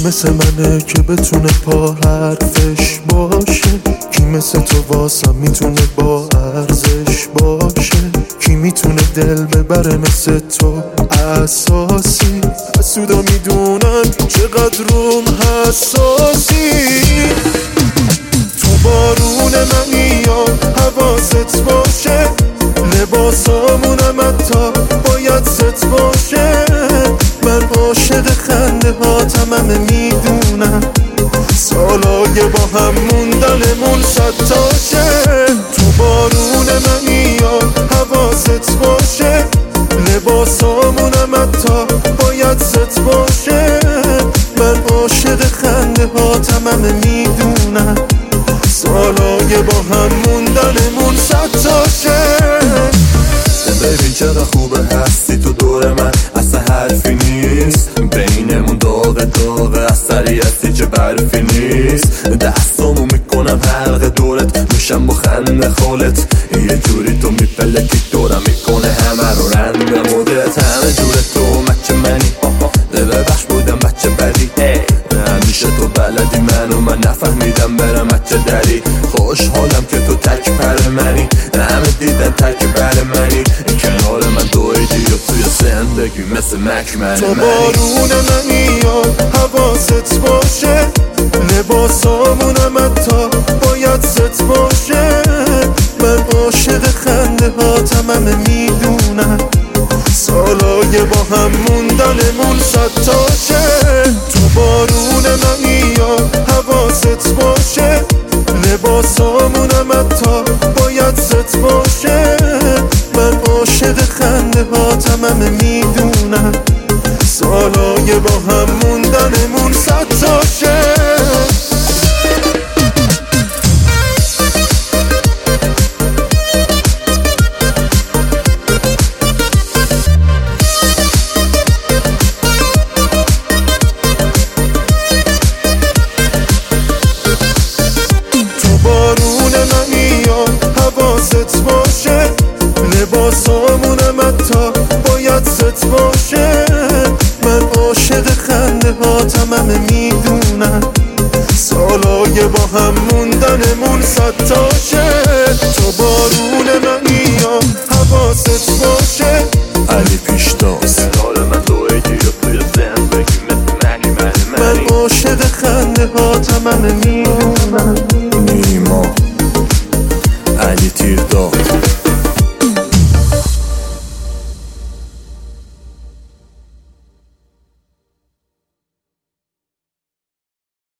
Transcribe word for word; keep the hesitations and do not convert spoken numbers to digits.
مثل منه که بتونه پا حرفش باشه؟ کی مثل تو واسم میتونه با ارزش باشه؟ کی میتونه دل ببره مثل تو اساسی؟ حسودا میدونن چقدر روم حساسی. تو بارون منی یا حواست باشه، لباسامونم حتی باید ست باشه. من عاشق خنده هاتم همه میدونم، سالای با هم موندنمون صد تاشه. تو بارون منی یا حواست باشه، لباسامونم حتی باید ست باشه. من عاشق خنده هاتم همه میدونم، سالای با هم موندنمون صد تاشه. ببین چرا خوبه هستی تو دور من، اصلا حرفی نیست بینمون، داغ داغ اثری هستی چه برفی نیست. دستامو میکنم حلقه دورت، میشم با خنده خالت، یه جوری تو میپلکی دورم میکنه همه رو رنده مدت. همه جور تو مچه منی، ببخش بودم بچه بدی، همیشه تو بلدی منو من نفهمیدم برم بچه دری. خوشحالم که تو تک پر منی، همه دیدن تک بر منی، کنار من دویدی و توی زندگی مثل مکمن تو منی. بارون منی یا حواست باشه، لباسامونم حتی باید ست باشه. من عاشق خنده هاتم همه میدونم، سالای با هم موندنمون صد تاشه. تو بارون منی یا حواست باشه، لباسامونم حتی باید ست باشه. من عاشق خنده هاتم همه میدونم، سالای با هم موندنمون صد تاشه. حواست باشه، لباسامونم حتی باید ست باشه. من عاشق خنده هاتم همه میدونم، سالای با هم موندنمون صد تاشه. تو بارون منی یا حواست باشه،